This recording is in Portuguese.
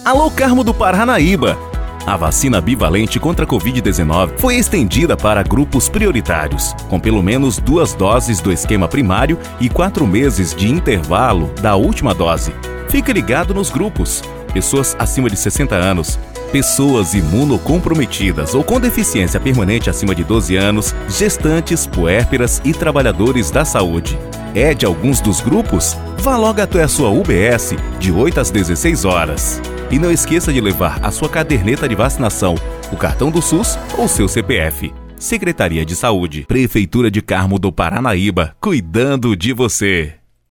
Alô Carmo do Paranaíba! A vacina bivalente contra a Covid-19 foi estendida para grupos prioritários, com pelo menos 2 doses do esquema primário e 4 meses de intervalo da última dose. Fique ligado nos grupos: pessoas acima de 60 anos, pessoas imunocomprometidas ou com deficiência permanente acima de 12 anos, gestantes, puérperas e trabalhadores da saúde. É de alguns dos grupos? Vá logo até a sua UBS de 8 às 16 horas. E não esqueça de levar a sua caderneta de vacinação, o cartão do SUS ou seu CPF. Secretaria de Saúde, Prefeitura de Carmo do Paranaíba, cuidando de você.